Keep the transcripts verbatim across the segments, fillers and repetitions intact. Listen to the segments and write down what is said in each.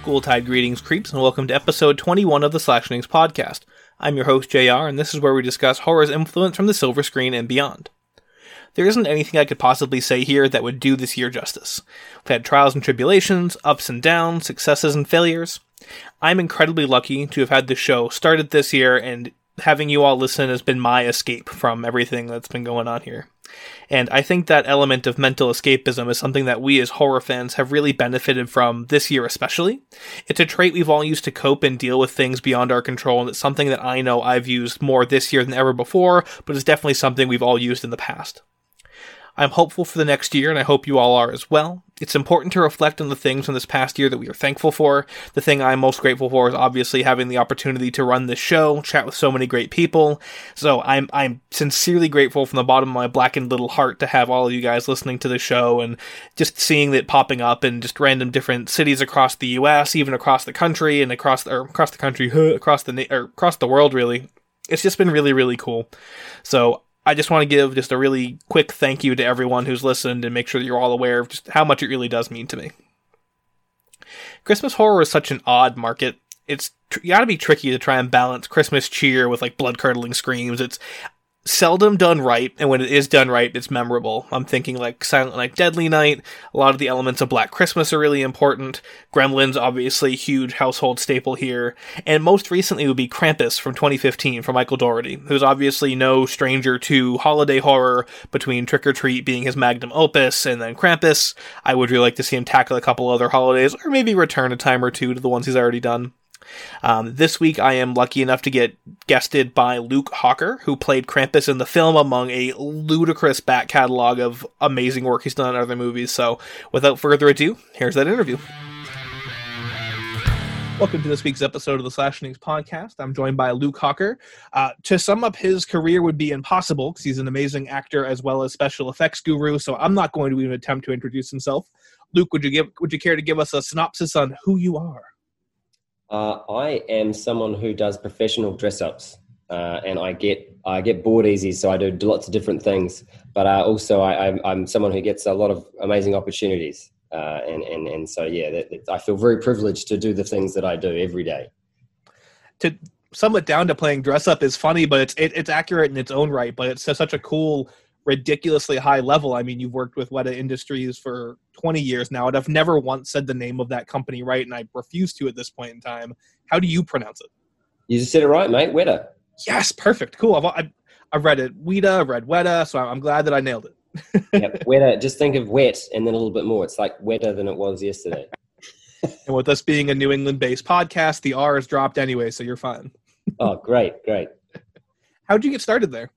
Schooltide greetings, creeps, and welcome to episode twenty-one of the Slashnings podcast. I'm your host, J R, and this is where we discuss horror's influence from the silver screen and beyond. There isn't anything I could possibly say here that would do this year justice. We've had trials and tribulations, ups and downs, successes and failures. I'm incredibly lucky to have had this show started this year, and having you all listen has been my escape from everything that's been going on here. And I think that element of mental escapism is something that we as horror fans have really benefited from this year especially. It's a trait we've all used to cope and deal with things beyond our control, and it's something that I know I've used more this year than ever before, but it's definitely something we've all used in the past. I'm hopeful for the next year, and I hope you all are as well. It's important to reflect on the things from this past year that we are thankful for. The thing I'm most grateful for is obviously having the opportunity to run this show, chat with so many great people. So I'm I'm sincerely grateful from the bottom of my blackened little heart to have all of you guys listening to the show and just seeing it popping up in just random different cities across the U S, even across the country and across or across the country, across the or across the world. Really, it's just been really really cool. So I just want to give just a really quick thank you to everyone who's listened and make sure that you're all aware of just how much it really does mean to me. Christmas horror is such an odd market. It's tr- you gotta be tricky to try and balance Christmas cheer with like blood-curdling screams. It's seldom done right, and when it is done right, it's memorable. I'm thinking like Silent Night, Deadly Night. A lot of the elements of Black Christmas are really important. Gremlins, obviously, huge household staple here. And most recently would be Krampus from twenty fifteen from Michael Dougherty, who's obviously no stranger to holiday horror, between Trick or Treat being his magnum opus, and then Krampus. I would really like to see him tackle a couple other holidays, or maybe return a time or two to the ones he's already done. Um, this week I am lucky enough to get guested by Luke Hawker, who played Krampus in the film among a ludicrous back catalog of amazing work he's done in other movies. So without further ado, here's that interview. Welcome to this week's episode of the Slashnings podcast. I'm joined by Luke Hawker. Uh, to sum up his career would be impossible because he's an amazing actor as well as special effects guru, so I'm not going to even attempt to introduce himself. Luke, would you give would you care to give us a synopsis on who you are? Uh, I am someone who does professional dress-ups, uh, and I get I get bored easy, so I do lots of different things. But uh, also, I, I'm, I'm someone who gets a lot of amazing opportunities, uh, and and and so yeah, that, that I feel very privileged to do the things that I do every day. To sum it down to playing dress-up is funny, but it's it, it's accurate in its own right. But it's such a cool, ridiculously high level. I mean, you've worked with Weta Industries for twenty years now, and I've never once said the name of that company right, and I refuse to at this point in time. How do you pronounce it? You just said it right, mate. Weta. Yes, perfect. Cool. I've, I've, I've read it. Weta, I've read Weta, so I'm glad that I nailed it. Yep, Weta. Just think of wet and then a little bit more. It's like wetter than it was yesterday. And with us being a New England-based podcast, the R is dropped anyway, so you're fine. Oh, great, great. How'd you get started there?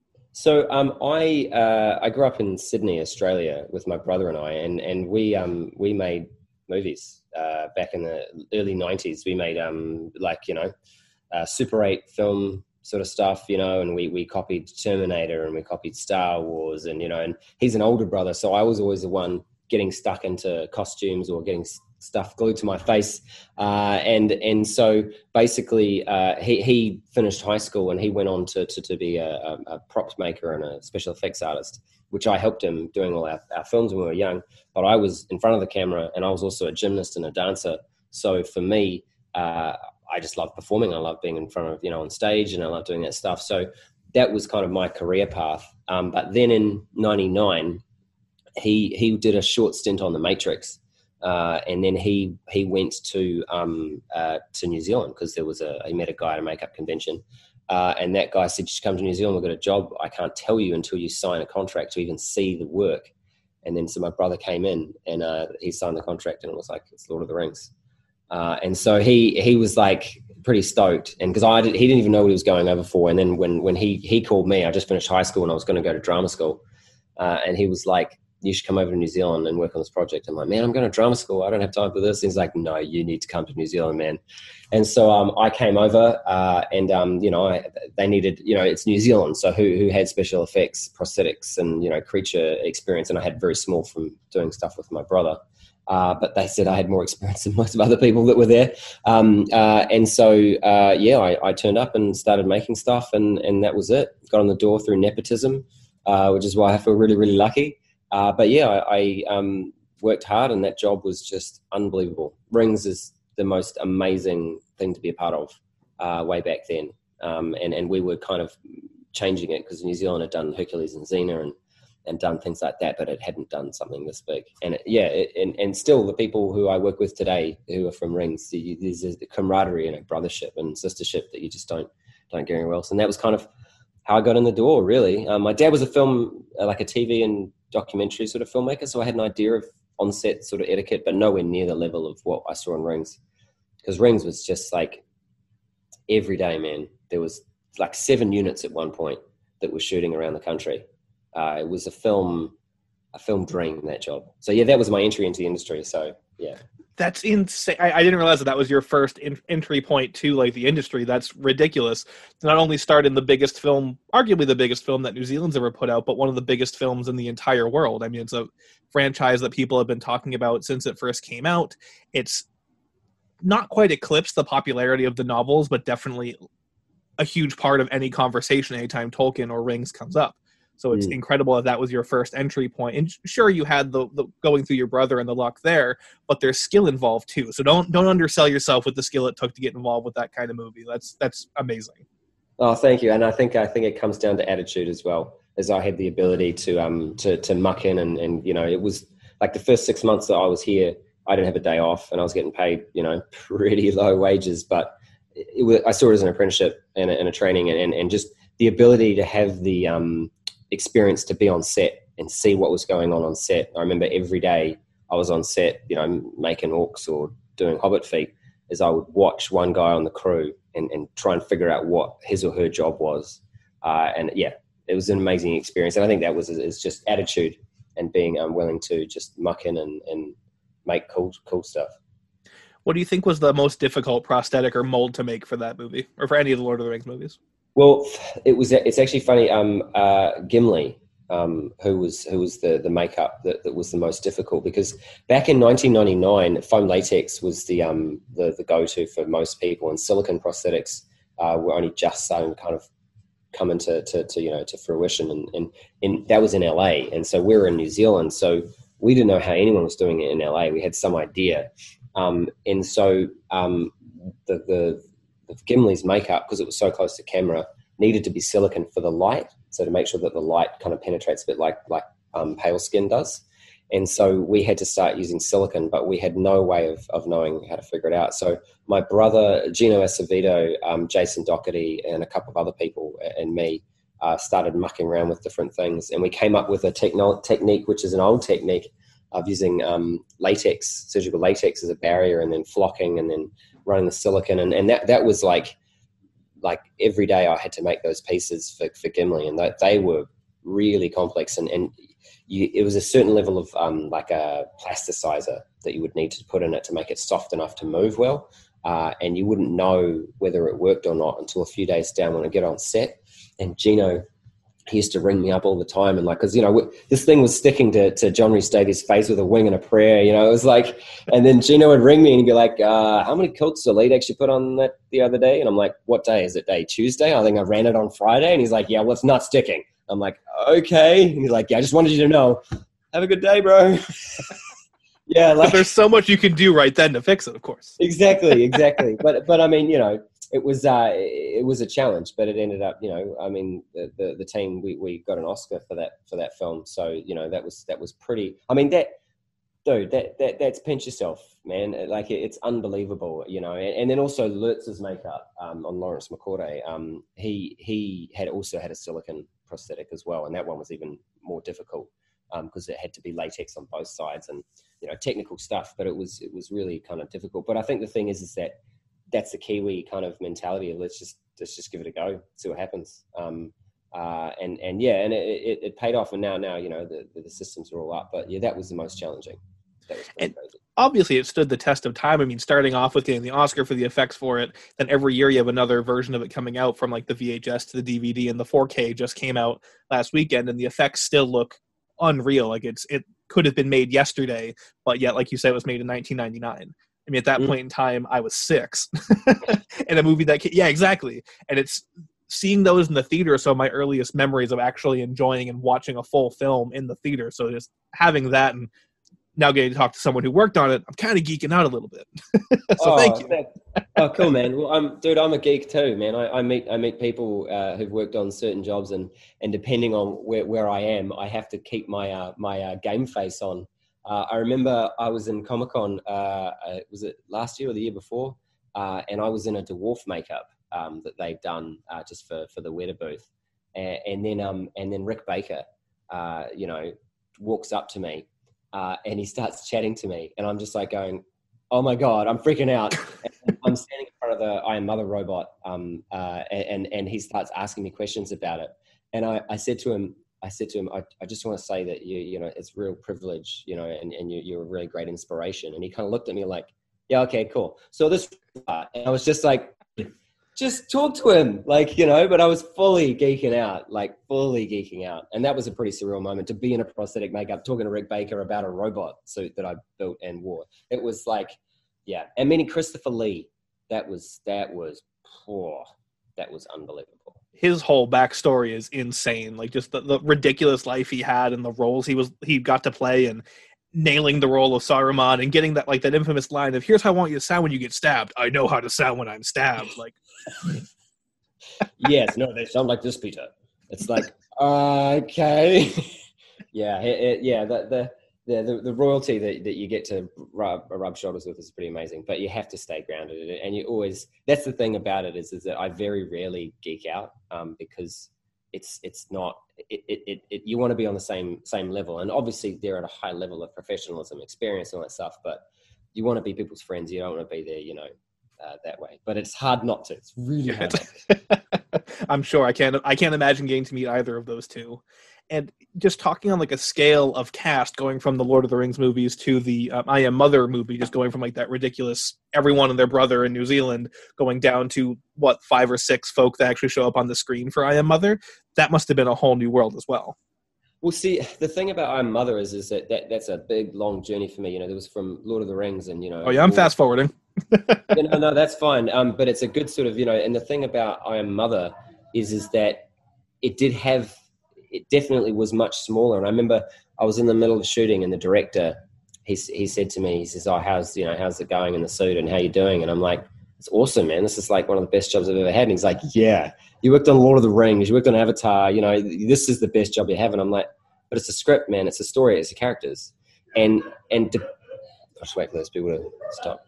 So um, I uh, I grew up in Sydney, Australia, with my brother and I, and and we um we made movies uh, back in the early nineties. We made um like you know uh, Super eight film sort of stuff, you know, and we we copied Terminator and we copied Star Wars, and you know, and he's an older brother, so I was always the one getting stuck into costumes or getting stuff glued to my face, uh, and and so basically uh, he he finished high school and he went on to to, to be a, a, a props maker and a special effects artist, which I helped him doing all our, our films when we were young. But I was in front of the camera, and I was also a gymnast and a dancer. So for me, uh, I just love performing. I love being in front of you know on stage, and I love doing that stuff. So that was kind of my career path. Um, but then in ninety-nine, he he did a short stint on The Matrix. Uh, and then he he went to um, uh, to New Zealand because there was a he met a guy at a makeup convention, uh, and that guy said, "You should come to New Zealand. We've got a job. I can't tell you until you sign a contract to even see the work." And then so my brother came in and uh, he signed the contract, and it was like it's Lord of the Rings. Uh, and so he he was like pretty stoked, and because I did, he didn't even know what he was going over for. And then when when he he called me, I just finished high school and I was going to go to drama school, uh, and he was like, "You should come over to New Zealand and work on this project." I'm like, "Man, I'm going to drama school. I don't have time for this." And he's like, "No, you need to come to New Zealand, man." And so um, I came over uh, and, um, you know, I, they needed, you know, it's New Zealand. So who who had special effects, prosthetics and, you know, creature experience. And I had very small from doing stuff with my brother. Uh, but they said I had more experience than most of other people that were there. Um, uh, and so, uh, yeah, I, I turned up and started making stuff, and, and that was it. Got on the door through nepotism, uh, which is why I feel really, really lucky. Uh, but yeah, I, I um, worked hard, and that job was just unbelievable. Rings is the most amazing thing to be a part of uh, way back then. Um, and, and we were kind of changing it because New Zealand had done Hercules and Xena and, and done things like that, but it hadn't done something this big. And it, yeah, it, and, and still the people who I work with today who are from Rings, there's a camaraderie and a brothership and sistership that you just don't, don't get anywhere else. And that was kind of how I got in the door, really. Um, my dad was a film, uh, like a T V and documentary sort of filmmaker, so I had an idea of on-set sort of etiquette, but nowhere near the level of what I saw in Rings. Because Rings was just like every day, man. There was like seven units at one point that were shooting around the country. Uh, it was a film, a film dream, that job. So yeah, that was my entry into the industry. So yeah. That's insane. I, I didn't realize that that was your first in, entry point to like the industry. That's ridiculous. To not only start in the biggest film, arguably the biggest film that New Zealand's ever put out, but one of the biggest films in the entire world. I mean, it's a franchise that people have been talking about since it first came out. It's not quite eclipsed the popularity of the novels, but definitely a huge part of any conversation anytime Tolkien or Rings comes up. So it's mm. incredible that that was your first entry point. And sure, you had the, the going through your brother and the luck there, but there's skill involved too. So don't don't undersell yourself with the skill it took to get involved with that kind of movie. That's that's amazing. Oh, thank you. And I think I think it comes down to attitude as well. As I had the ability to um to to muck in and and you know, it was like the first six months that I was here, I didn't have a day off, and I was getting paid, you know, pretty low wages. But it, it was, I saw it as an apprenticeship and a, and a training, and, and and just the ability to have the um. experience to be on set and see what was going on on set. I remember every day I was on set, you know, making orcs or doing Hobbit feet, as I would watch one guy on the crew and, and try and figure out what his or her job was. Uh, and yeah, it was an amazing experience. And I think that was is just attitude and being um, willing to just muck in and, and make cool, cool stuff. What do you think was the most difficult prosthetic or mold to make for that movie, or for any of the Lord of the Rings movies? Well, it was. It's actually funny. Um, uh, Gimli, um, who was who was the the makeup that, that was the most difficult, because back in nineteen ninety-nine, foam latex was the um the, the go to for most people, and silicone prosthetics uh, were only just starting to kind of come into to, to you know to fruition, and, and and that was in L A, and so we were in New Zealand, so we didn't know how anyone was doing it in L A. We had some idea, um, and so um, the the Gimli's makeup, because it was so close to camera, needed to be silicone for the light, so to make sure that the light kind of penetrates a bit like like um, pale skin does. And so we had to start using silicone, but we had no way of, of knowing how to figure it out. So my brother, Gino Acevedo, um, Jason Doherty, and a couple of other people and me uh, started mucking around with different things. And we came up with a techno- technique, which is an old technique of using um, latex, surgical latex as a barrier, and then flocking, and then running the silicone. And, and that, that was like, like every day I had to make those pieces for, for Gimli, and they, they were really complex. And, and you, it was a certain level of um, like a plasticizer that you would need to put in it to make it soft enough to move well. Uh, and you wouldn't know whether it worked or not until a few days down when I get on set. And Gino, he used to ring me up all the time, and like, cause you know, this thing was sticking to, to John Rhys Davies' face with a wing and a prayer, you know, it was like, and then Gino would ring me and he'd be like, uh, how many coats did Lead actually put on that the other day? And I'm like, what day is it? Day Tuesday? I think I ran it on Friday. And he's like, yeah, well, it's not sticking. I'm like, okay. And he's like, yeah, I just wanted you to know. Have a good day, bro. Yeah. Like, but there's so much you can do right then to fix it, of course. Exactly. Exactly. but, but I mean, you know, it was, uh, it was a challenge, but it ended up, you know, I mean, the, the, the team, we, we got an Oscar for that, for that film. So, you know, that was, that was pretty, I mean, that, dude, that, that, that's pinch yourself, man. Like, it, it's unbelievable, you know. And, and then also Lurtz's makeup um, on Lawrence McCorday, um, he, he had also had a silicone prosthetic as well. And that one was even more difficult because um, it had to be latex on both sides and, you know, technical stuff, but it was, it was really kind of difficult. But I think the thing is, is that, that's the Kiwi kind of mentality of let's just let's just give it a go, see what happens. Um, uh, and and yeah, and it, it, it paid off. And now now you know the, the systems are all up. But yeah, that was the most challenging. That was and crazy. Obviously, it stood the test of time. I mean, starting off with getting the Oscar for the effects for it, then every year you have another version of it coming out, from like the V H S to the D V D, and the four K just came out last weekend, and the effects still look unreal. Like it's it could have been made yesterday, but yet, like you said, it was made in nineteen ninety-nine. I mean, at that mm. point in time, I was six. In a movie that, came, yeah, exactly. And it's seeing those in the theater. So my earliest memories of actually enjoying and watching a full film in the theater. So just having that and now getting to talk to someone who worked on it, I'm kind of geeking out a little bit. So oh, thank you. That, oh, cool, man. Well, I'm, dude, I'm a geek too, man. I, I meet I meet people uh, who've worked on certain jobs, and and depending on where, where I am, I have to keep my uh, my uh, game face on. Uh, I remember I was in Comic Con. Uh, uh, was it last year or the year before? Uh, and I was in a dwarf makeup um, that they've done uh, just for for the Weta booth, and, and then um and then Rick Baker, uh, you know, walks up to me. Uh, and he starts chatting to me, and I'm just like going, "Oh my god, I'm freaking out!" And I'm standing in front of the I Am Mother robot, um, uh, and and he starts asking me questions about it. And I, I said to him, I said to him, I, I just want to say that you, you know, it's real privilege, you know, and, and you, you're a really great inspiration. And he kind of looked at me like, "Yeah, okay, cool." So this, uh, and I was just like, just talk to him, like, you know, but I was fully geeking out, like fully geeking out. And that was a pretty surreal moment to be in a prosthetic makeup, talking to Rick Baker about a robot suit that I built and wore. It was like, yeah. And meeting Christopher Lee, that was, that was, oh, that was unbelievable. His whole backstory is insane. Like just the, the ridiculous life he had and the roles he was, he got to play, and nailing the role of Saruman and getting that, like that infamous line of, "Here's how I want you to sound when you get stabbed. I know how to sound when I'm stabbed." Like, yes, no, they sound like this, Peter. It's like, uh, okay. yeah, it, it, yeah, the, the, the, the royalty that, that you get to rub, rub shoulders with is pretty amazing, but you have to stay grounded. And you always, that's the thing about it is, is that I very rarely geek out um, because it's, it's not, it, it, it, it, you want to be on the same, same level. And obviously they're at a high level of professionalism, experience, and all that stuff, but you want to be people's friends. You don't want to be there, you know, uh, that way, but it's hard not to. It's really yeah, hard. Not to. I'm sure I can't, I can't imagine getting to meet either of those two. And just talking on like a scale of cast, going from the Lord of the Rings movies to the um, I Am Mother movie, just going from like that ridiculous everyone and their brother in New Zealand going down to what, five or six folk that actually show up on the screen for I Am Mother. That must have been a whole new world as well. Well, see, the thing about I Am Mother is, is that, that that's a big, long journey for me. You know, there was from Lord of the Rings and, you know. Oh yeah, I'm all... fast forwarding. you know, no, that's fine. Um, but it's a good sort of, you know, and the thing about I Am Mother is, is that it did have, it definitely was much smaller. And I remember I was in the middle of shooting and the director, he, he said to me, he says, "Oh, how's, you know, how's it going in the suit and how you doing?" And I'm like, "It's awesome, man. This is like one of the best jobs I've ever had." And he's like, "Yeah, you worked on Lord of the Rings, you worked on Avatar, you know, this is the best job you have." And I'm like, "But it's a script, man. It's a story. It's the characters." And, and de- I'll just wait for those people to stop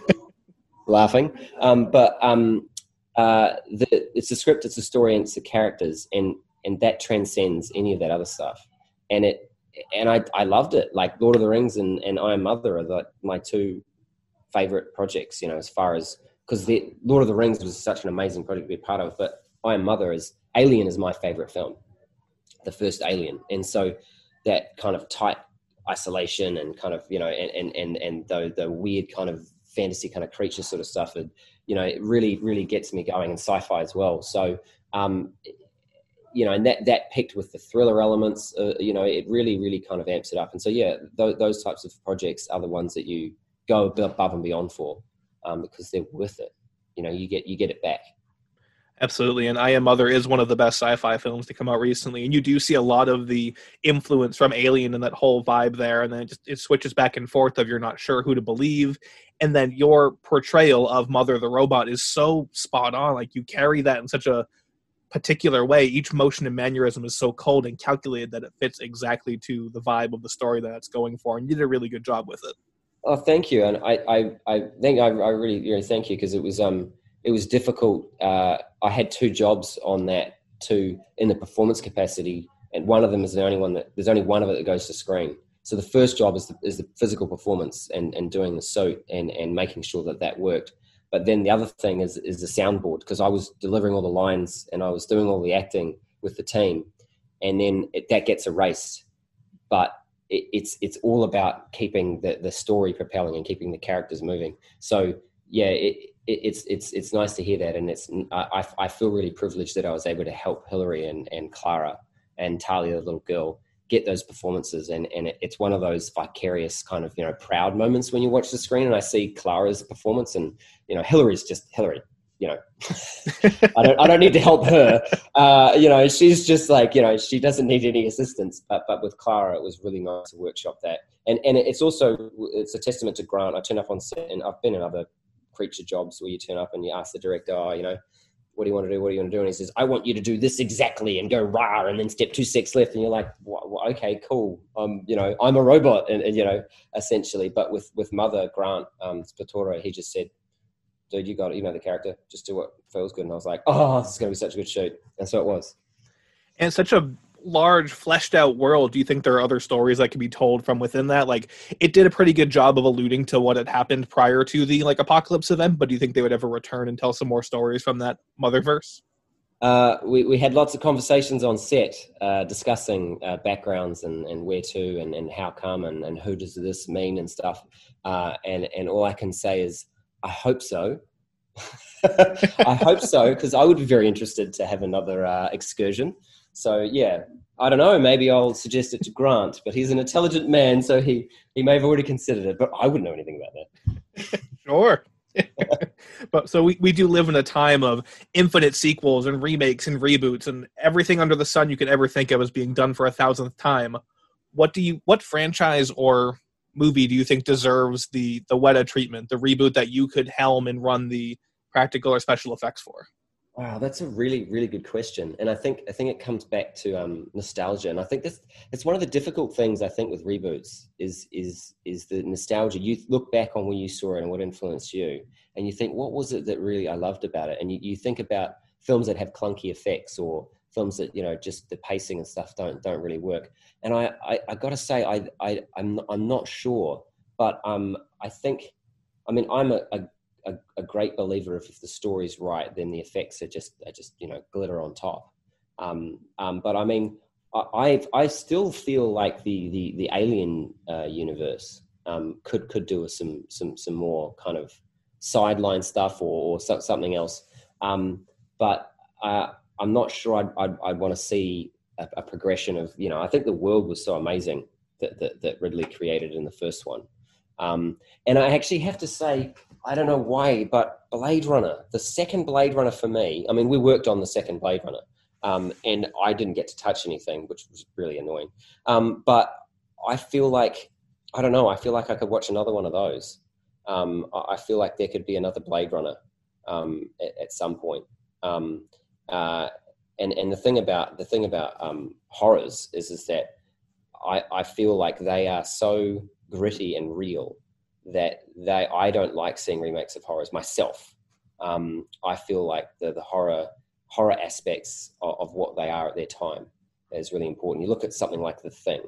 laughing. Um, but um, uh, the, it's a script, it's a story, and it's the characters. And, and that transcends any of that other stuff. And it, and I, I loved it. Like Lord of the Rings and, and I Am Mother are the, my two favorite projects, you know, as far as, because the Lord of the Rings was such an amazing project to be a part of, but I Am Mother is, Alien is my favorite film, the first Alien. And so that kind of tight isolation and kind of, you know, and, and, and, and the, the weird kind of fantasy kind of creature sort of stuff, and, you know, it really, really gets me going, and sci-fi as well. So, um, you know, and that, that picked with the thriller elements, uh, you know, it really, really kind of amps it up. And so, yeah, th- those types of projects are the ones that you go above and beyond for, um, because they're worth it. You know, you get, you get it back. Absolutely. And I Am Mother is one of the best sci-fi films to come out recently. And you do see a lot of the influence from Alien and that whole vibe there. And then it just it switches back and forth of you're not sure who to believe. And then your portrayal of Mother the robot is so spot on. Like you carry that in such a particular way. Each motion and mannerism is so cold and calculated that it fits exactly to the vibe of the story that it's going for. And you did a really good job with it. Oh, thank you. And I, I, I think I, I really, really thank you, because it was, um, it was difficult. Uh, I had two jobs on that too, in the performance capacity. And one of them is the only one that, there's only one of it that goes to screen. So the first job is the, is the physical performance and, and doing the suit and, and making sure that that worked. But then the other thing is, is the soundboard, because I was delivering all the lines and I was doing all the acting with the team, and then it, that gets erased. But it, it's it's all about keeping the, the story propelling and keeping the characters moving. So yeah, it, it, it's it's it's nice to hear that, and it's I I feel really privileged that I was able to help Hillary and, and Clara and Talia, the little girl, get those performances. And, and it, it's one of those vicarious kind of, you know, proud moments when you watch the screen and I see Clara's performance, and, you know, Hillary's just Hillary. you know, I don't, I don't need to help her. Uh, you know, she's just like, you know, she doesn't need any assistance. But, but with Clara, it was really nice to workshop that. And, and it's also, it's a testament to Grant. I turn up on set, and I've been in other creature jobs where you turn up and you ask the director, oh, you know, what do you want to do? What do you want to do? And he says, I want you to do this exactly and go rah, and then step two steps left. And you're like, well, okay, cool. Um, you know, I'm a robot, and, and you know, essentially. But with, with Mother, Grant um, Spatoro, he just said, dude, you got it. You know the character. Just do what feels good. And I was like, oh, this is going to be such a good shoot. And so it was. And such a large, fleshed out world. Do you think there are other stories that can be told from within that? Like, it did a pretty good job of alluding to what had happened prior to the like apocalypse event, but do you think they would ever return and tell some more stories from that Motherverse? Uh, we, we had lots of conversations on set uh, discussing uh, backgrounds and, and where to and, and how come and, and who does this mean and stuff. Uh, and, and all I can say is, I hope so. I hope so, because I would be very interested to have another uh, excursion. So, yeah, I don't know. Maybe I'll suggest it to Grant, but he's an intelligent man, so he, he may have already considered it, but I wouldn't know anything about that. Sure. But so we, we do live in a time of infinite sequels and remakes and reboots and everything under the sun you could ever think of as being done for a thousandth time. What do you, what franchise or movie do you think deserves the, the Weta treatment, the reboot that you could helm and run the practical or special effects for? Wow, that's a really, really good question. And I think I think it comes back to um, nostalgia. And I think this it's one of the difficult things I think with reboots is is is the nostalgia. You look back on when you saw it and what influenced you, and you think, what was it that really I loved about it? And you, you think about films that have clunky effects or films that, you know, just the pacing and stuff don't don't really work. And I I, I got to say, I I I'm I'm not sure, but um I think, I mean, I'm a, a A, a great believer of if the story's right, then the effects are just are just you know glitter on top. Um, um, but I mean, I I've, I still feel like the the the Alien uh, universe um, could could do with some some some more kind of sideline stuff or, or so, something else. Um, but uh, I'm not sure I'd I'd, I'd want to see a, a progression of, you know. I think the world was so amazing that that, that Ridley created in the first one. Um, and I actually have to say, I don't know why, but Blade Runner, the second Blade Runner for me, I mean, we worked on the second Blade Runner, um, and I didn't get to touch anything, which was really annoying. Um, but I feel like, I don't know, I feel like I could watch another one of those. Um, I feel like there could be another Blade Runner um, at, at some point. Um, uh, and, and the thing about, the thing about um, horrors is, is that I, I feel like they are so gritty and real that they I don't like seeing remakes of horrors myself. Um, I feel like the, the horror horror aspects of, of what they are at their time is really important. You look at something like The Thing,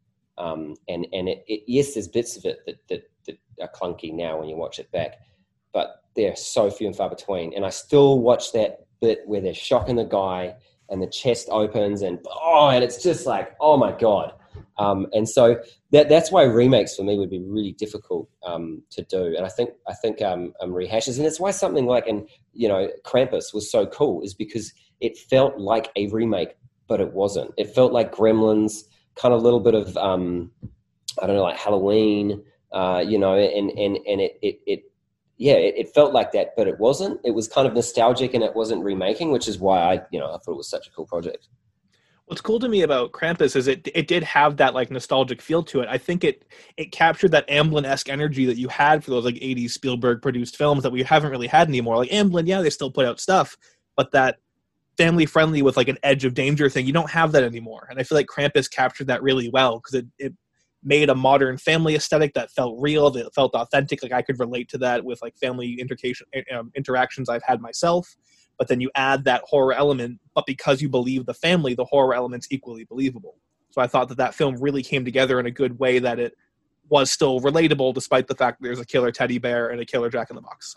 um, and and it, it, yes, there's bits of it that, that that are clunky now when you watch it back, but they're so few and far between. And I still watch that bit where they're shocking the guy and the chest opens and oh, and it's just like, oh my god. Um, and so that that's why remakes for me would be really difficult um, to do. And I think I think um, um, rehashes, and it's why something like, and you know, Krampus was so cool, is because it felt like a remake, but it wasn't. It felt like Gremlins, kind of a little bit of um, I don't know, like Halloween, uh, you know, and and and it it, it yeah, it, it felt like that, but it wasn't. It was kind of nostalgic, and it wasn't remaking, which is why I you know I thought it was such a cool project. What's cool to me about Krampus is it it did have that like nostalgic feel to it. I think it it captured that Amblin-esque energy that you had for those like eighties Spielberg produced films that we haven't really had anymore. Like Amblin, yeah, they still put out stuff, but that family friendly with like an edge of danger thing, you don't have that anymore. And I feel like Krampus captured that really well because it, it made a modern family aesthetic that felt real, that felt authentic. Like I could relate to that with like family intercation, um, interactions I've had myself. But then you add that horror element, but because you believe the family, the horror element's equally believable. So I thought that that film really came together in a good way, that it was still relatable despite the fact that there's a killer teddy bear and a killer Jack-in-the-Box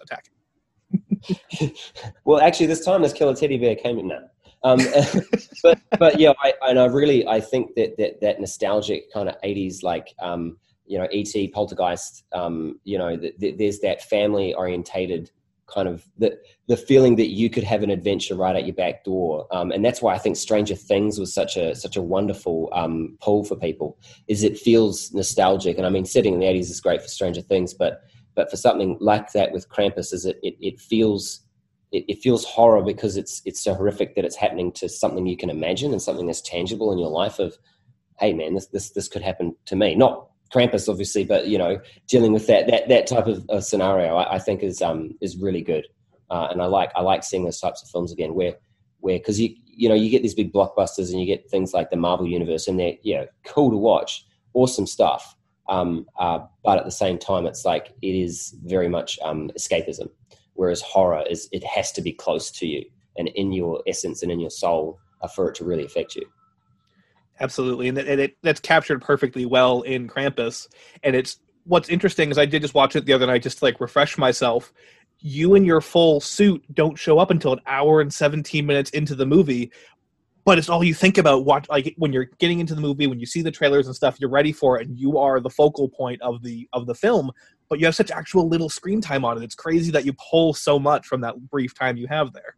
attacking. Well, actually, this time this killer teddy bear came in now. Um, but but yeah, I, and I really I think that that, that nostalgic kind of eighties, like um, you know, E T, Poltergeist, um, you know, the, the, there's that family orientated kind of the the feeling that you could have an adventure right at your back door, um, and that's why I think Stranger Things was such a such a wonderful um, pull for people. Is it feels nostalgic, and I mean, setting in the eighties is great for Stranger Things, but but for something like that with Krampus, is it it, it feels it, it feels horror because it's it's so horrific that it's happening to something you can imagine and something that's tangible in your life. Of, hey man, this this this could happen to me. Not Krampus, obviously, but you know, dealing with that that that type of uh, scenario, I, I think is um is really good. Uh, and I like I like seeing those types of films again, where where because you you know you get these big blockbusters and you get things like the Marvel Universe, and they're yeah cool to watch, awesome stuff. Um, uh, but at the same time, it's like it is very much um, escapism, whereas horror is it has to be close to you and in your essence and in your soul uh, for it to really affect you. Absolutely, and it, it that's captured perfectly well in Krampus. And it's what's interesting is I did just watch it the other night just to like refresh myself. You in your full suit don't show up until an hour and seventeen minutes into the movie, but it's all you think about. What like when you're getting into the movie, when you see the trailers and stuff, you're ready for it, and you are the focal point of the of the film. But you have such actual little screen time on it. It's crazy that you pull so much from that brief time you have there.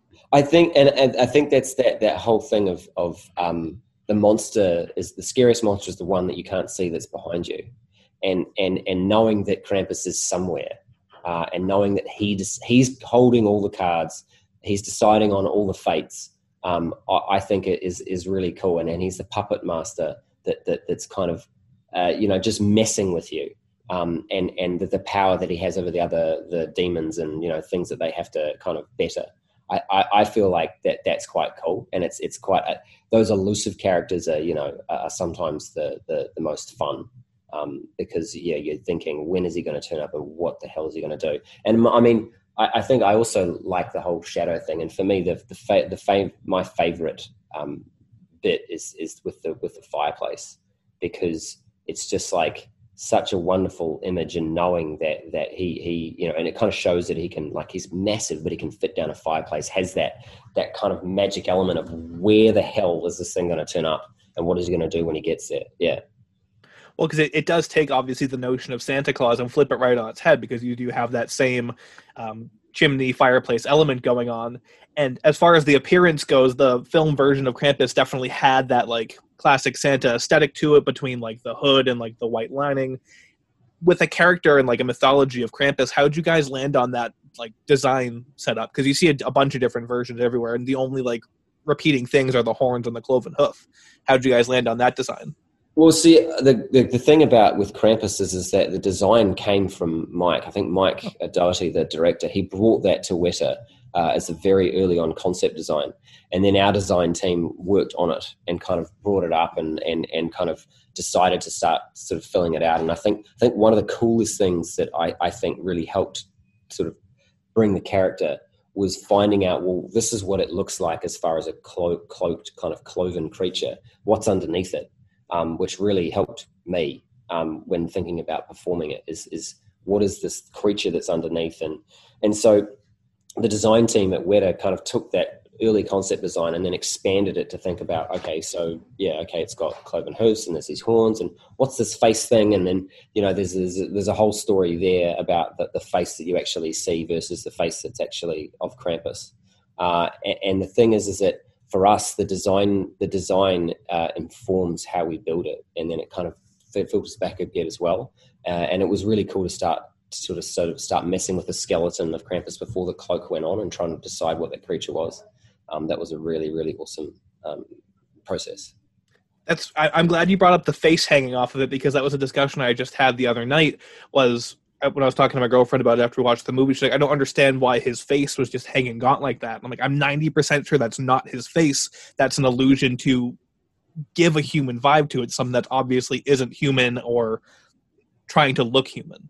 I think, and, and I think that's that that whole thing of of um, the monster is the scariest monster is the one that you can't see that's behind you, and and and knowing that Krampus is somewhere. Uh, and knowing that he just, he's holding all the cards, he's deciding on all the fates, um, I, I think it is is really cool. And, and he's the puppet master that, that that's kind of, uh, you know, just messing with you, um, and and the, the power that he has over the other the demons and you know things that they have to kind of better. I, I, I feel like that that's quite cool, and it's it's quite a, those elusive characters are you know are sometimes the the, the most fun. Um, because yeah, you're thinking, when is he going to turn up, and what the hell is he going to do? And I mean, I, I think I also like the whole shadow thing. And for me, the the fa- the fa- my favorite um, bit is is with the with the fireplace, because it's just like such a wonderful image, and knowing that that he he you know, and it kind of shows that he can, like, he's massive, but he can fit down a fireplace. Has that that kind of magic element of where the hell is this thing going to turn up, and what is he going to do when he gets there? Yeah. Well, because it, it does take, obviously, the notion of Santa Claus and flip it right on its head, because you do have that same um, chimney fireplace element going on. And as far as the appearance goes, the film version of Krampus definitely had that, like, classic Santa aesthetic to it, between, like, the hood and, like, the white lining. With a character and, like, a mythology of Krampus, how'd you guys land on that, like, design setup? Because you see a, a bunch of different versions everywhere, and the only, like, repeating things are the horns and the cloven hoof. How'd you guys land on that design? Well, see, the, the the thing about with Krampus is, is that the design came from Mike. I think Mike Doherty, the director, he brought that to Weta uh, as a very early on concept design. And then our design team worked on it and kind of brought it up and and, and kind of decided to start sort of filling it out. And I think I think one of the coolest things that I, I think really helped sort of bring the character was finding out, well, this is what it looks like as far as a clo- cloaked kind of cloven creature. What's underneath it? Um, which really helped me um, when thinking about performing it, is is what is this creature that's underneath? And and so the design team at Weta kind of took that early concept design and then expanded it to think about, okay, so yeah, okay, it's got cloven hoofs and there's these horns, and what's this face thing? And then, you know, there's there's, there's a whole story there about the, the face that you actually see versus the face that's actually of Krampus. Uh, and, and the thing is, is that for us, the design the design uh, informs how we build it, and then it kind of filters back a bit as well. Uh, and it was really cool to start to sort of sort of start messing with the skeleton of Krampus before the cloak went on, and trying to decide what that creature was. Um, that was a really really awesome um, process. That's I, I'm glad you brought up the face hanging off of it, because that was a discussion I just had the other night. Was when I was talking to my girlfriend about it after we watched the movie, she's like, I don't understand why his face was just hanging gaunt like that. And I'm like, I'm ninety percent sure that's not his face. That's an illusion to give a human vibe to it, something that obviously isn't human or trying to look human.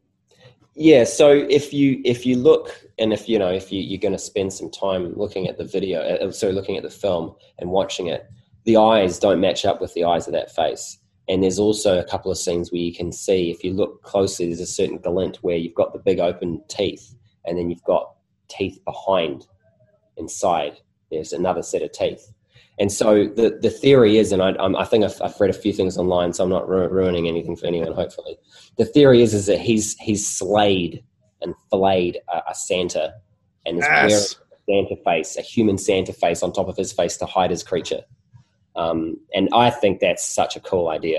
Yeah, so if you if you look, and if you know if you, you're going to spend some time looking at the video, uh, sorry, looking at the film and watching it, the eyes don't match up with the eyes of that face. And there's also a couple of scenes where you can see, if you look closely, there's a certain glint where you've got the big open teeth, and then you've got teeth behind, inside. There's another set of teeth. And so the, the theory is, and I, I think I've, I've read a few things online, so I'm not ru- ruining anything for anyone, hopefully. The theory is, is that he's he's slayed and filleted a, a Santa, and is Yes. wearing a Santa face, a human Santa face on top of his face to hide his creature. Um, and I think that's such a cool idea.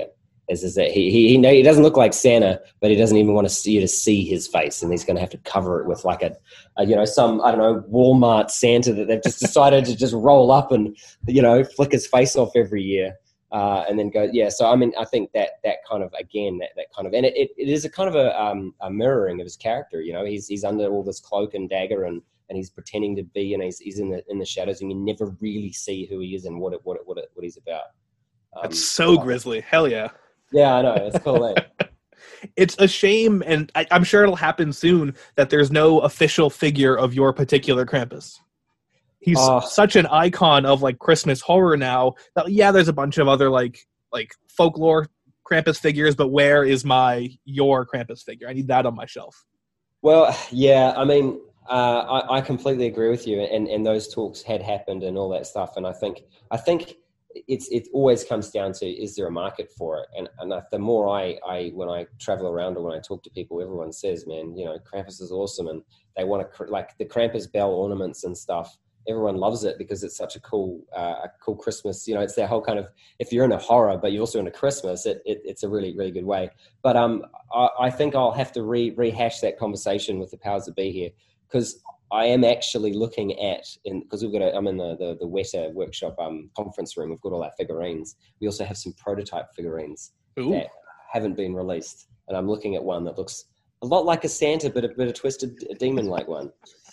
Is, is that he he he, know, he doesn't look like Santa, but he doesn't even want to see you to see his face, and he's going to have to cover it with like a, a you know some I don't know Walmart Santa that they've just decided to just roll up and you know flick his face off every year, uh, and then go yeah. So I mean I think that that kind of again that, that kind of and it, it, it is a kind of a um, a mirroring of his character. You know he's he's under all this cloak and dagger and. And he's pretending to be, and he's, he's in the in the shadows, and you never really see who he is and what it, what it, what it, what he's about. Um, That's so grisly. Hell yeah. Yeah, I know. It's cool. Eh? It's a shame, and I, I'm sure it'll happen soon, that there's no official figure of your particular Krampus. He's Oh. such an icon of like Christmas horror now. That, yeah, there's a bunch of other like like folklore Krampus figures, but where is my your Krampus figure? I need that on my shelf. Well, yeah. I mean. Uh, I, I completely agree with you, and, and those talks had happened and all that stuff. And I think I think it's it always comes down to is there a market for it? And and the more I, I when I travel around or when I talk to people, everyone says, man, you know, Krampus is awesome, and they want to like the Krampus bell ornaments and stuff. Everyone loves it because it's such a cool uh, a cool Christmas. You know, it's their whole kind of if you're into horror, but you're also into Christmas. It, it it's a really really good way. But um, I, I think I'll have to re rehash that conversation with the powers that be here. Because I am actually looking at, because we've got a, I'm in the, the, the Weta workshop um, conference room. We've got all our figurines. We also have some prototype figurines Ooh. that haven't been released. And I'm looking at one that looks a lot like a Santa, but a bit of twisted demon-like one.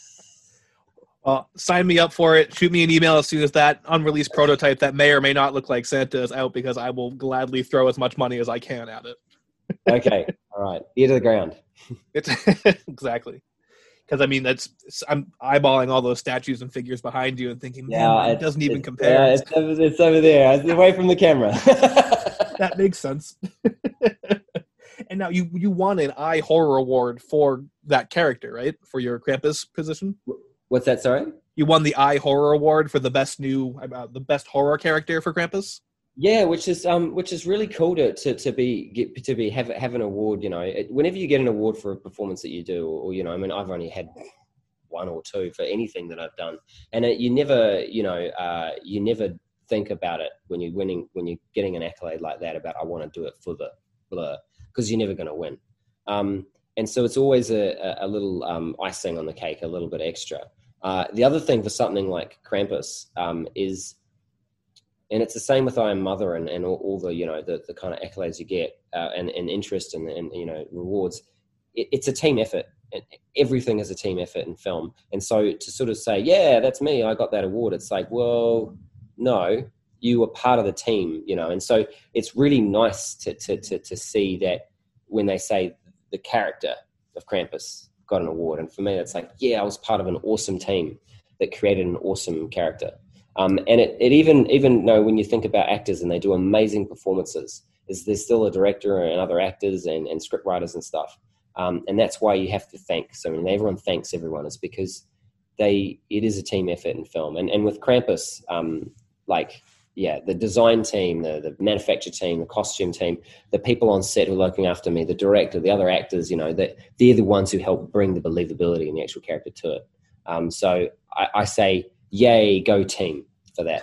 Uh, sign me up for it. Shoot me an email as soon as that unreleased prototype that may or may not look like Santa is out, because I will gladly throw as much money as I can at it. Okay. All right. Ear to the ground. It's exactly. Because, I mean, that's I'm eyeballing all those statues and figures behind you and thinking, man, Yeah, it doesn't even it's, compare. Yeah, it's over, it's over there. It's away from the camera. That makes sense. And now you, you won an I Horror Award for that character, right? For your Krampus position? What's that, sorry? You won the I Horror Award for the best new, uh, the best horror character for Krampus? Yeah, which is um, which is really cool to to, to be get, to be have have an award. You know, it, whenever you get an award for a performance that you do, or, or you know, I mean, I've only had one or two for anything that I've done, and it, you never, you know, uh, you never think about it when you're winning, when you're getting an accolade like that. About I want to do it for the for the because you're never going to win, um, and so it's always a a little um, icing on the cake, a little bit extra. Uh, the other thing for something like Krampus um, is. And it's the same with I Am Mother and, and all, all the, you know, the, the kind of accolades you get uh, and, and interest and, and, you know, rewards. It, it's a team effort. And everything is a team effort in film. And so to sort of say, yeah, that's me, I got that award. It's like, well, no, you were part of the team, you know. And so it's really nice to, to, to, to see that when they say the character of Krampus got an award. And for me, it's like, yeah, I was part of an awesome team that created an awesome character. Um, and it, it even, even though when you think about actors and they do amazing performances, is there's still a director and other actors and, and script writers and stuff. Um, and that's why you have to thank. So when everyone thanks everyone, is because they, it is a team effort in film. And, and with Krampus, um, like, yeah, the design team, the, the manufacture team, the costume team, the people on set who are looking after me, the director, the other actors, you know, that they're the ones who help bring the believability and the actual character to it. Um, so I, I say, yay, go team for that.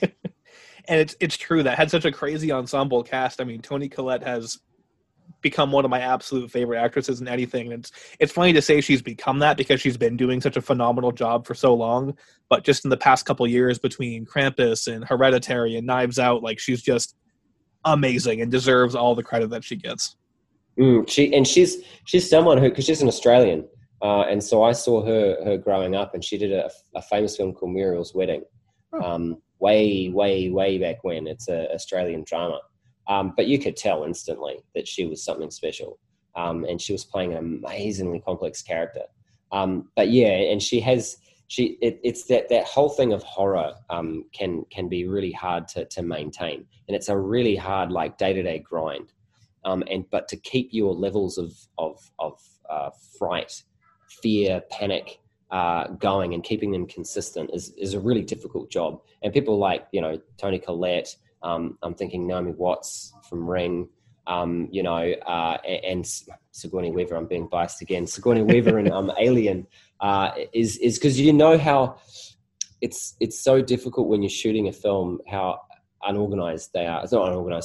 And it's it's true. That had such a crazy ensemble cast. I mean, Toni Collette has become one of my absolute favorite actresses in anything. And it's it's funny to say she's become that because she's been doing such a phenomenal job for so long. But just in the past couple years between Krampus and Hereditary and Knives Out, like she's just amazing and deserves all the credit that she gets. Mm, she and she's she's someone who, because she's an Australian. Uh, and so I saw her her growing up, and she did a, a famous film called Muriel's Wedding, oh. um, way, way, way back when. It's an Australian drama. Um, but you could tell instantly that she was something special. Um, and she was playing an amazingly complex character. Um, but yeah, and she has, she it, it's that, that whole thing of horror um, can can be really hard to, to maintain. And it's a really hard, like, day-to-day grind. Um, and but to keep your levels of, of, of uh, fright, fear, panic uh, going and keeping them consistent is, is a really difficult job. And people like, you know, Toni Collette, um, I'm thinking Naomi Watts from Ring, um, you know, uh, and, and Sigourney Weaver, I'm being biased again, Sigourney Weaver and um, Alien uh, is is because you know how it's it's so difficult when you're shooting a film, how unorganized they are. It's not unorganized, sorry.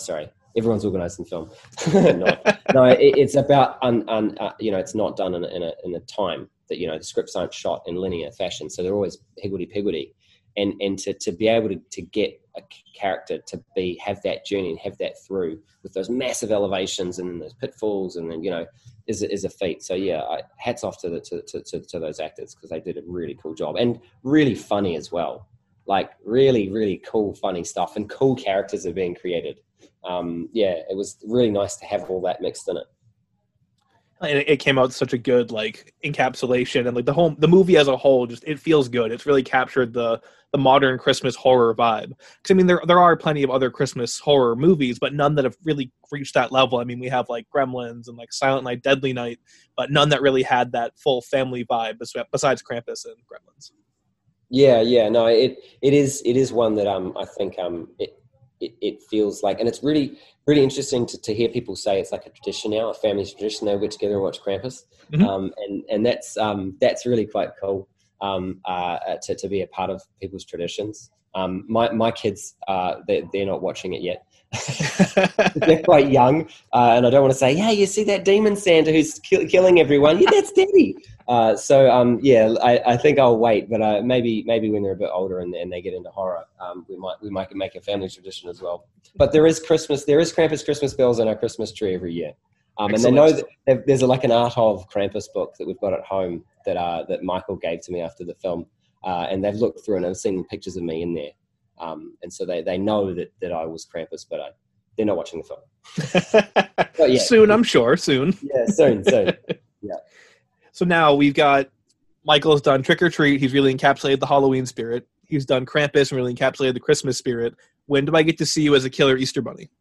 everyone's organized in film. no, no it, it's about, un, un, uh, you know, it's not done in a, in, a, in a time that, you know, the scripts aren't shot in linear fashion. So they're always higgledy-piggledy. And and to, to be able to, to get a character to be have that journey and have that through with those massive elevations and those pitfalls and then, you know, is is a feat. So yeah, I, hats off to the to to, to, to those actors because they did a really cool job and really funny as well. Like really really cool funny stuff and cool characters are being created. Um, yeah, it was really nice to have all that mixed in it. And it came out such a good like encapsulation and like the whole the movie as a whole just it feels good. It's really captured the the modern Christmas horror vibe. Because I mean there there are plenty of other Christmas horror movies, but none that have really reached that level. I mean we have like Gremlins and like Silent Night, Deadly Night, but none that really had that full family vibe besides Krampus and Gremlins. Yeah, yeah, no, it it is it is one that um I think um it. It, it feels like, and it's really, really interesting to, to hear people say it's like a tradition now, a family tradition. They get together and watch Krampus, mm-hmm. um, and and that's um, that's really quite cool um, uh, to to be a part of people's traditions. Um, my my kids, uh, they they're not watching it yet. They're quite young, uh, and I don't want to say, "Yeah, you see that demon Santa who's ki- killing everyone?" Yeah, that's Daddy. Uh, so um, yeah, I, I think I'll wait, but uh, maybe maybe when they're a bit older and, and they get into horror, um, we might we might make a family tradition as well. But there is Christmas, there is Krampus Christmas bells on our Christmas tree every year, um, and they know that there's a, like an Art of Krampus book that we've got at home that uh, that Michael gave to me after the film, uh, and they've looked through and I've seen pictures of me in there. Um, and so they, they know that, that I was Krampus, but I, they're not watching the film. But yeah. Soon, I'm sure. Soon. Yeah, soon, soon. Yeah. So now we've got Michael's done Trick or Treat. He's really encapsulated the Halloween spirit. He's done Krampus and really encapsulated the Christmas spirit. When do I get to see you as a killer Easter bunny?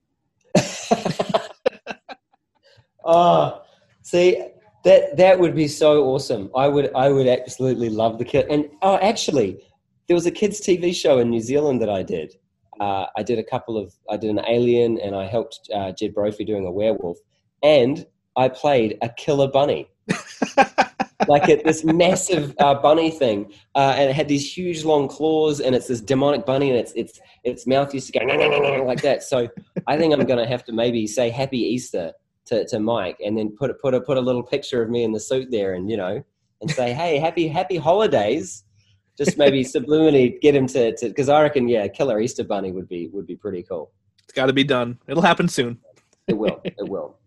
Oh, see, that that would be so awesome. I would I would absolutely love the kid. And oh, actually. There was a kids' T V show in New Zealand that I did. Uh, I did a couple of, I did an alien and I helped uh, Jed Brophy doing a werewolf. And I played a killer bunny. Like it, this massive uh, bunny thing. Uh, and it had these huge long claws and it's this demonic bunny and its its its mouth used to go like that. So I think I'm going to have to maybe say Happy Easter to, to Mike and then put, put, a, put a little picture of me in the suit there and, you know, and say, hey, happy, happy holidays. Just maybe subliminally get him to, to, because I reckon, yeah, killer Easter bunny would be would be pretty cool. It's got to be done. It'll happen soon. It will. It will.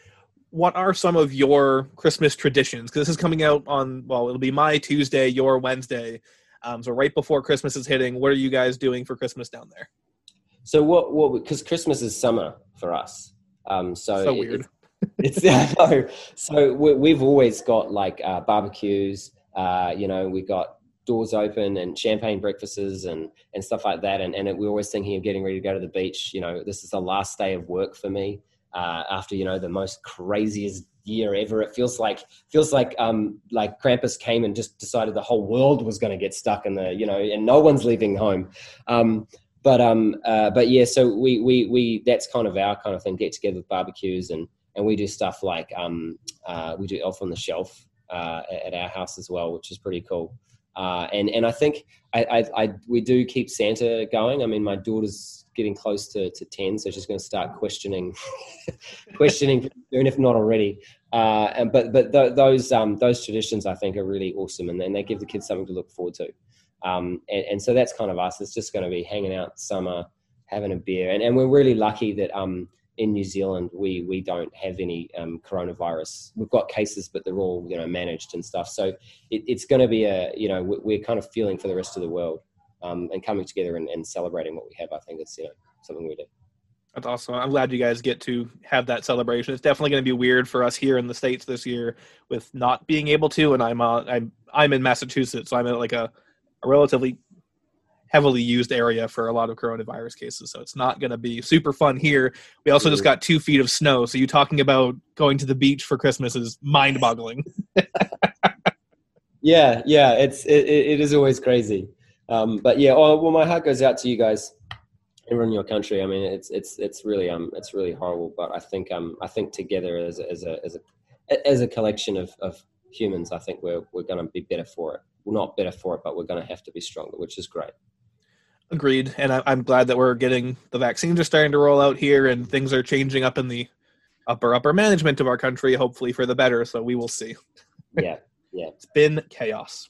What are some of your Christmas traditions? Because this is coming out on, well, it'll be my Tuesday, your Wednesday. Um, so right before Christmas is hitting, what are you guys doing for Christmas down there? So what? What? Because Christmas is summer for us. Um, so so it, weird. It's, it's I know. So we, we've always got like uh, barbecues. Uh, you know, we got doors open and champagne breakfasts and, and stuff like that. And, and it, we're always thinking of getting ready to go to the beach. You know, this is the last day of work for me uh, after, you know, the most craziest year ever. It feels like, feels like, um, like Krampus came and just decided the whole world was going to get stuck in the, you know, and no one's leaving home. Um, but, um, uh, but yeah, so we, we, we, that's kind of our kind of thing, get together with barbecues and, and we do stuff like, um, uh, we do Elf on the Shelf uh, at our house as well, which is pretty cool. Uh, and, and I think I, I, I, we do keep Santa going. I mean, my daughter's getting close to, to ten, so she's going to start questioning, questioning, and if not already. Uh, and, but but th- those um, those traditions, I think, are really awesome, and, and they give the kids something to look forward to. Um, and, and so that's kind of us. It's just going to be hanging out summer, having a beer. And, and we're really lucky that um, in New Zealand, we we don't have any um, coronavirus. We've got cases, but they're all, you know, managed and stuff. So it, it's going to be a, you know, we're kind of feeling for the rest of the world um, and coming together and, and celebrating what we have. I think it's, you know, something we do. That's awesome. I'm glad you guys get to have that celebration. It's definitely going to be weird for us here in the States this year with not being able to. And I'm uh, I'm I'm in Massachusetts, so I'm in like a, a relatively heavily used area for a lot of coronavirus cases. So it's not going to be super fun here. We also just got two feet of snow. So you talking about going to the beach for Christmas is mind boggling. yeah. Yeah. It's, it, it is always crazy. Um, but yeah, oh, well, my heart goes out to you guys, everyone in your country. I mean, it's, it's, it's really, um, it's really horrible, but I think, um, I think together as a, as a, as a, as a collection of, of humans, I think we're, we're going to be better for it. We're not better for it, but we're going to have to be stronger, which is great. Agreed. And I, I'm glad that we're getting the vaccines are starting to roll out here, and things are changing up in the upper upper management of our country, hopefully for the better. So we will see. Yeah, yeah. It's been chaos.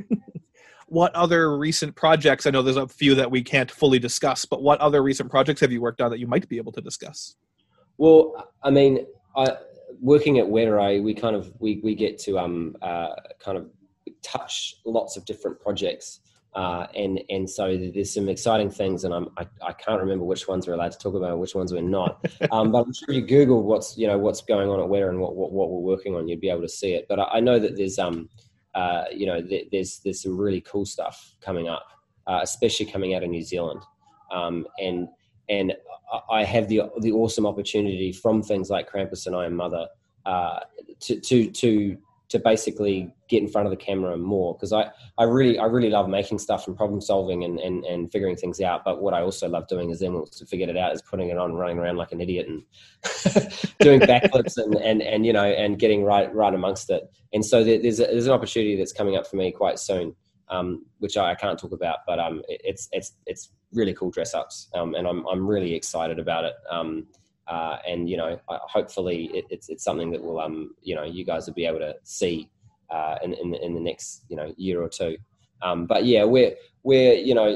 What other recent projects? I know there's a few that we can't fully discuss, but what other recent projects have you worked on that you might be able to discuss? Well, I mean, I, working at Wetarai, we kind of we we get to um uh, kind of touch lots of different projects. Uh, and and so there's some exciting things, and I'm, I I can't remember which ones we're allowed to talk about, and which ones we're not. Um, but I'm sure if you Google what's you know what's going on at Weta and what, what what we're working on, you'd be able to see it. But I, I know that there's um uh you know th- there's there's some really cool stuff coming up, uh, especially coming out of New Zealand, um, and and I have the the awesome opportunity from things like Krampus and I Am Mother uh, to to to to basically get in front of the camera more, because I, I really I really love making stuff and problem solving and, and, and figuring things out. But what I also love doing is then once to figure it out is putting it on, running around like an idiot and doing backflips and, and, and you know and getting right right amongst it. And so there, there's a, there's an opportunity that's coming up for me quite soon, um, which I, I can't talk about, but um it, it's it's it's really cool dress ups, um, and I'm I'm really excited about it. Um, Uh, and you know, hopefully it, it's it's something that will um you know you guys will be able to see uh, in in the, in the next you know year or two. Um, but yeah, we're we're you know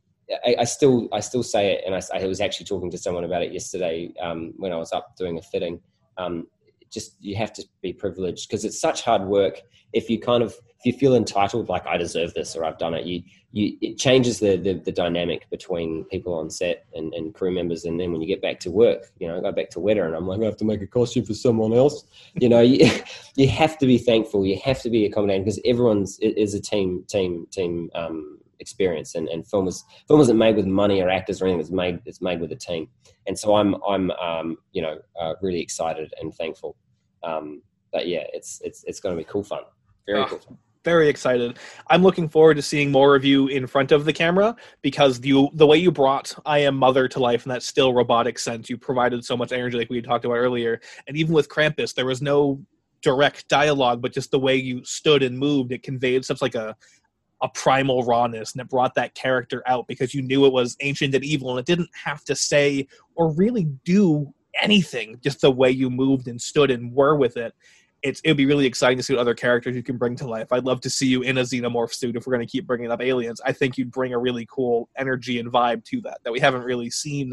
I, I still I still say it, and I, I was actually talking to someone about it yesterday um, when I was up doing a fitting. Um, just you have to be privileged, because it's such hard work. If you kind of if you feel entitled, like I deserve this or I've done it, you you it changes the the, the dynamic between people on set and, and crew members. And then when you get back to work, you know, I go back to Weta and I'm like, I have to make a costume for someone else. You know, you, you have to be thankful. You have to be accommodating, because everyone's it is a team team team um, experience. And, and film is film isn't made with money or actors or anything. It's made it's made with a team. And so I'm I'm um, you know uh, really excited and thankful. Um, but yeah, it's it's it's going to be cool fun. Very Oh, cool fun. Very excited. I'm looking forward to seeing more of you in front of the camera, because you the way you brought I Am Mother to life in that still robotic sense, you provided so much energy like we talked about earlier. And even with Krampus, there was no direct dialogue, but just the way you stood and moved, it conveyed such like a a primal rawness, and it brought that character out because you knew it was ancient and evil, and it didn't have to say or really do anything, just the way you moved and stood and were with it. It's, it would be really exciting to see what other characters you can bring to life. I'd love to see you in a xenomorph suit if we're going to keep bringing up aliens. I think you'd bring a really cool energy and vibe to that that we haven't really seen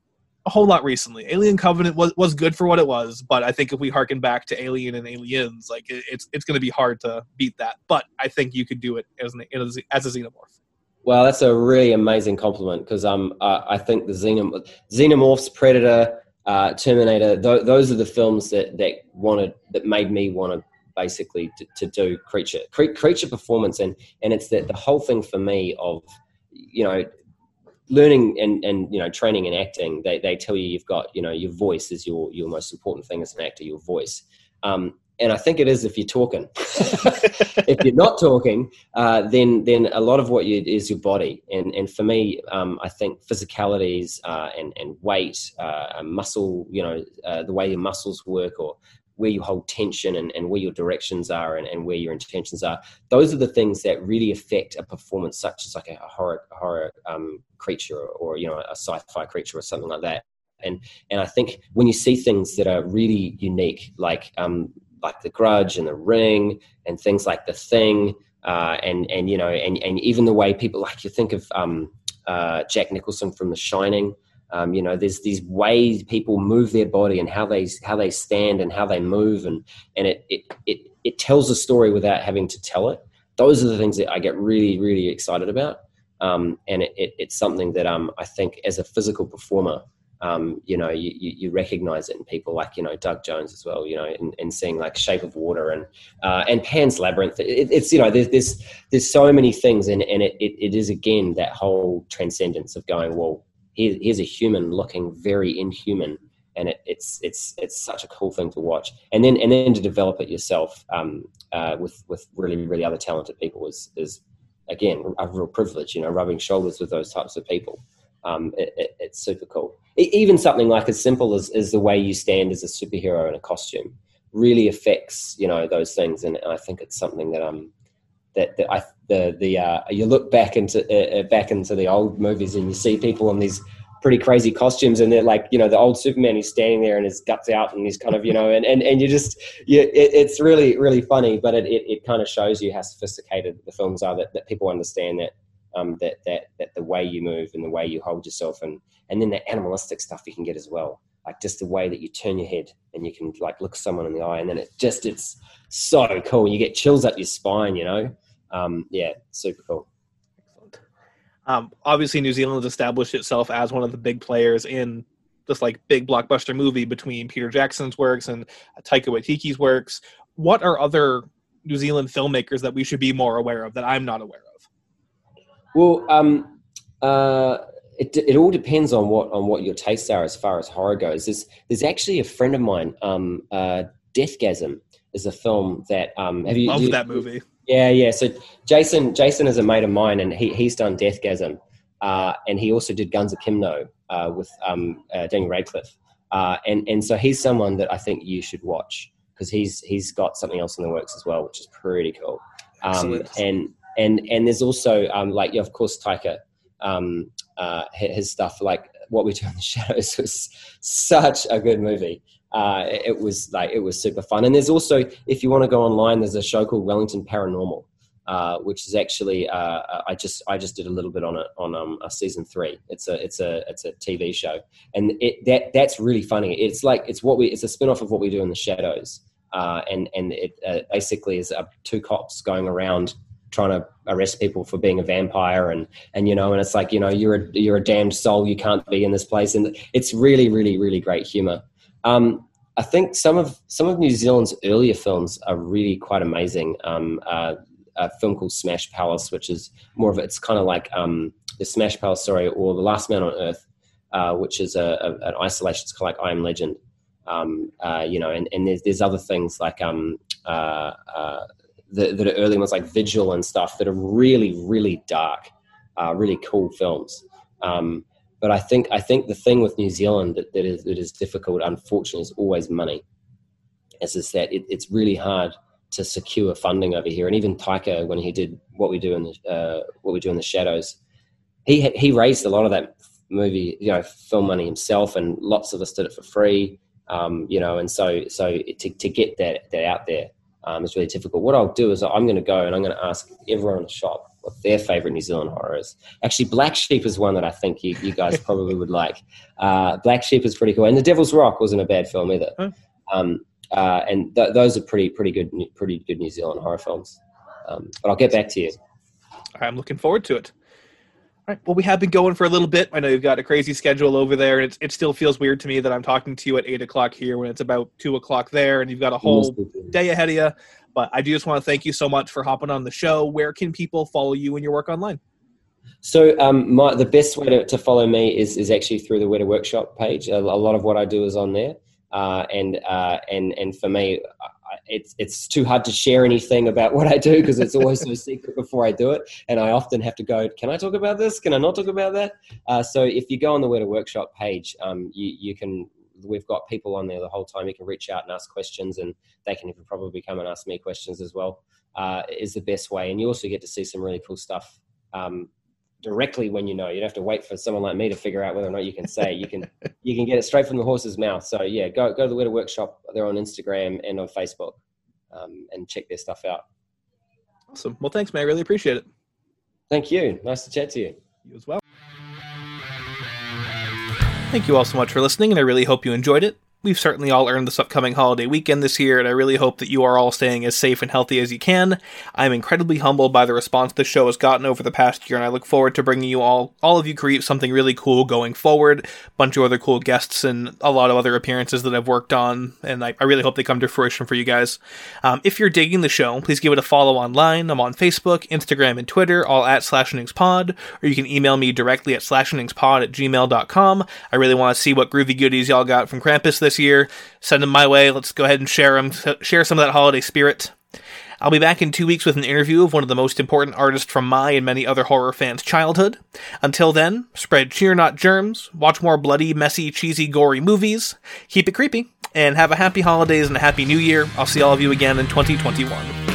a whole lot recently. Alien Covenant was, was good for what it was, but I think if we harken back to Alien and Aliens, like it, it's it's going to be hard to beat that. But I think you could do it as, an, as, a, as a xenomorph. Well, that's a really amazing compliment, because um, uh, I think the Xenom- Xenomorphs, Predator, uh, Terminator, th- those are the films that, that wanted that made me want to basically to, to do creature Cre- creature performance, and and it's that the whole thing for me of you know learning and, and you know training and acting. They they tell you you've got you know your voice is your your most important thing as an actor, your voice. Um, And I think it is if you're talking. If you're not talking, uh, then then a lot of what you is your body. And and for me, um, I think physicalities uh, and and weight, uh, muscle, you know, uh, the way your muscles work, or where you hold tension, and, and where your directions are, and, and where your intentions are. Those are the things that really affect a performance, such as like a horror horror um, creature, or, or you know a sci-fi creature or something like that. And and I think when you see things that are really unique, like um, like The Grudge and The Ring and things like The Thing, uh, and and you know, and and even the way people, like, you think of um, uh, Jack Nicholson from The Shining. Um, you know, there's these ways people move their body and how they how they stand and how they move, and and it it it, it tells a story without having to tell it. Those are the things that I get really really excited about, um, and it, it, it's something that um, I think as a physical performer. Um, you know, you, you, you recognize it in people like, you know, Doug Jones as well, you know, and, and seeing like Shape of Water and uh, and Pan's Labyrinth. It, it's, you know, there's, there's there's so many things, and, and it, it, it is, again, that whole transcendence of going, well, here, here's a human looking very inhuman, and it, it's it's it's such a cool thing to watch. And then and then to develop it yourself um, uh, with with really really other talented people is is again a real privilege. You know, rubbing shoulders with those types of people. Um, it, it, it's super cool. Even something like as simple as, as the way you stand as a superhero in a costume really affects, you know, those things. And I think it's something that I'm, that the I, the, the uh, you look back into uh, back into the old movies and you see people in these pretty crazy costumes, and they're like, you know, the old Superman, he's standing there and his guts out and he's kind of, you know, and, and, and you just, you, it, it's really, really funny, but it, it, it kind of shows you how sophisticated the films are, that, that people understand that, um, that, that, that the way you move and the way you hold yourself, and, and then the animalistic stuff you can get as well. Like just the way that you turn your head and you can like look someone in the eye, and then it just, it's so cool. You get chills up your spine, you know? Um, yeah, super cool. Um, obviously, New Zealand has established itself as one of the big players in this like big blockbuster movie between Peter Jackson's works and Taika Waititi's works. What are other New Zealand filmmakers that we should be more aware of that I'm not aware of? Well, um, uh, it it all depends on what on what your tastes are as far as horror goes. There's there's actually a friend of mine, um, uh, Deathgasm is a film that um, have you love you, that movie. Yeah, yeah. So Jason, Jason is a mate of mine, and he he's done Deathgasm, uh, and he also did Guns Akimbo uh, with um, uh, Daniel Radcliffe, uh, and and so he's someone that I think you should watch, because he's he's got something else in the works as well, which is pretty cool. Um, and and and there's also um, like yeah, of course Taika, um, uh, his stuff like What We Do in the Shadows was such a good movie. Uh, it was like it was super fun. And there's also, if you want to go online, there's a show called Wellington Paranormal, uh, which is actually uh, I just I just did a little bit on it on um, a season three. It's a it's a it's a T V show, and it that that's really funny. It's like it's what we it's a spin-off of What We Do in the Shadows, uh, and and it uh, basically is uh, two cops going around trying to arrest people for being a vampire, and and you know, and it's like, you know, you're a you're a damned soul, you can't be in this place, and it's really really really great humor. Um, I think some of some of New Zealand's earlier films are really quite amazing. Um, uh, a film called Smash Palace, which is more of it's kind of like um, the Smash Palace, sorry, or The Last Man on Earth, uh, which is a, a, an isolation. It's kind of like I Am Legend, um, uh, you know. And, and there's there's other things like um, uh, uh, the, that are early ones like Vigil and stuff that are really really dark, uh, really cool films. Um, But I think I think the thing with New Zealand that, that is that is difficult, unfortunately, is always money. It's just that it, it's really hard to secure funding over here. And even Taika, when he did What We Do in the uh, What We Do in the Shadows, he he raised a lot of that movie, you know, film money himself, and lots of us did it for free. Um, you know, and so so to to get that that out there um, is really difficult. What I'll do is I'm going to go and I'm going to ask everyone in the shop what their favorite New Zealand horror is. Actually, Black Sheep is one that I think you, you guys probably would like. Uh, Black Sheep is pretty cool, and The Devil's Rock wasn't a bad film either. Huh? Um, uh, and th- those are pretty pretty good pretty good New Zealand horror films. Um, but I'll get back to you. I'm looking forward to it. All right. Well, we have been going for a little bit. I know you've got a crazy schedule over there, and it's, it still feels weird to me that I'm talking to you at eight o'clock here when it's about two o'clock there, and you've got a whole day ahead of you. But I do just want to thank you so much for hopping on the show. Where can people follow you and your work online? So um, my, the best way to, to follow me is, is actually through the Weta Workshop page. A, a lot of what I do is on there. Uh, and, uh, and, and for me, it's, it's too hard to share anything about what I do because it's always so secret before I do it. And I often have to go, can I talk about this? Can I not talk about that? Uh, so if you go on the Weta Workshop page, um, you, you can, we've got people on there the whole time. You can reach out and ask questions, and they can even probably come and ask me questions as well, uh, is the best way. And you also get to see some really cool stuff um, directly when you know. You don't have to wait for someone like me to figure out whether or not you can say. You can you can get it straight from the horse's mouth. So yeah, go go to the Weta Workshop. They're on Instagram and on Facebook, um, and check their stuff out. Awesome. Well, thanks, man. I really appreciate it. Thank you. Nice to chat to you. You as well. Thank you all so much for listening, and I really hope you enjoyed it. We've certainly all earned this upcoming holiday weekend this year, and I really hope that you are all staying as safe and healthy as you can. I'm incredibly humbled by the response the show has gotten over the past year, and I look forward to bringing you all, all of you create something really cool going forward. A bunch of other cool guests and a lot of other appearances that I've worked on, and I, I really hope they come to fruition for you guys. Um, if you're digging the show, please give it a follow online. I'm on Facebook, Instagram, and Twitter, all at SlashingSpod, or you can email me directly at slashingspod at gmail dot com. I really want to see what groovy goodies y'all got from Krampus this year. Send them my way. Let's go ahead and share them, share some of that holiday spirit. I'll be back in two weeks with an interview of one of the most important artists from my and many other horror fans' childhood. Until then, spread cheer, not germs, watch more bloody, messy, cheesy, gory movies, keep it creepy, and have a happy holidays and a happy new year. I'll see all of you again in twenty twenty-one.